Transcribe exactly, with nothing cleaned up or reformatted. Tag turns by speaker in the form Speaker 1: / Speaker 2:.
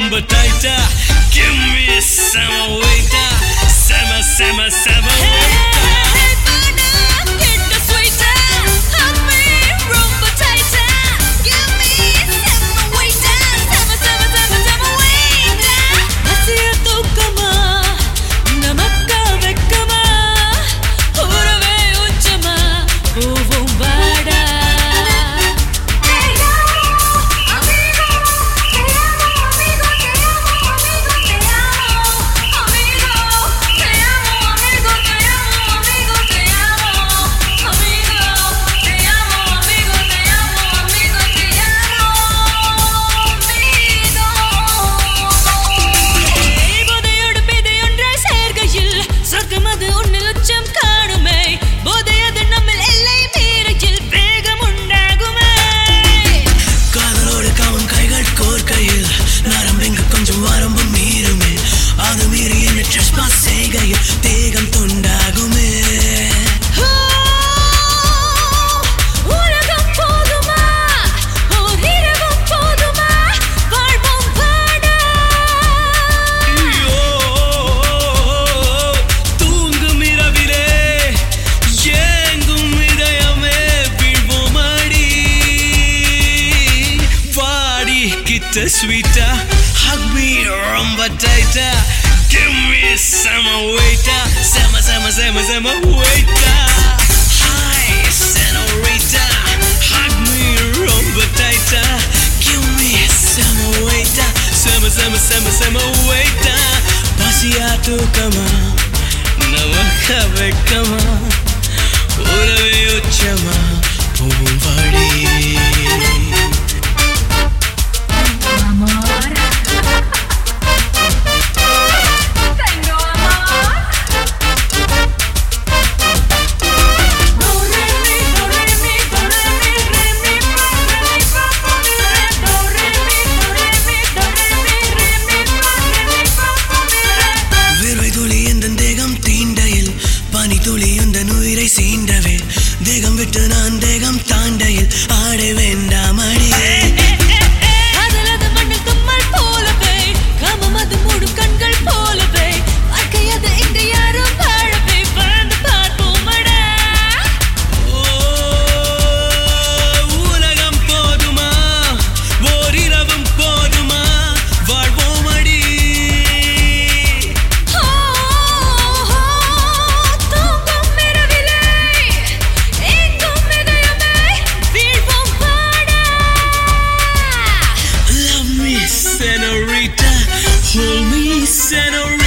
Speaker 1: ரொம்ப tighter. Give me some waiter. Sama, sama, sama waiter. Sweeter, hug me ரொம்ப tighter. Give me some waiter. Sama, sama, sama, sama waiter. Hi, senorita. Hug me ரொம்ப tighter. Give me some waiter. Sama, sama, sama, sama waiter. பசியா தூக்கமா நமக்க வெக்கமா உறவே உச்சமா பூவாடி சீண்டவே தேகம் விட்டு நான் தேகம் தாண்டையில் ஆட வேண்டாம் அடியே
Speaker 2: அதலது மண்ணில் தும்மல் போலவே காமமது மூடும் கண்கள் போலவே வாழ்க்கையது இங்கு யாரும் வாழவே வாழ்ந்து பார்ப்போமடா.
Speaker 1: உலகம் போதுமா ஓரிரவும் போதுமா வாழ்வோம் அடி. Senorita, hold me, senorita.